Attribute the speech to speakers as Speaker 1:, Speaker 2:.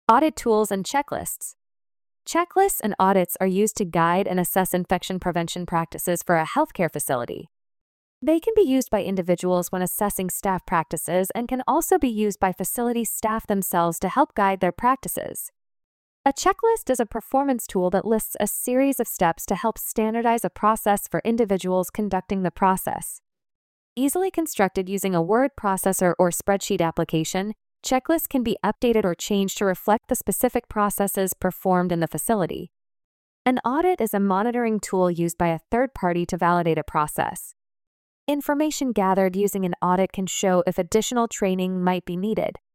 Speaker 1: Audit tools and checklists. Checklists and audits are used to guide and assess infection prevention practices for a healthcare facility. They can be used by individuals when assessing staff practices and can also be used by facility staff themselves to help guide their practices. A checklist is a performance tool that lists a series of steps to help standardize a process for individuals conducting the process. Easily constructed using a word processor or spreadsheet application, checklists can be updated or changed to reflect the specific processes performed in the facility. An audit is a monitoring tool used by a third party to validate a process. Information gathered using an audit can show if additional training might be needed.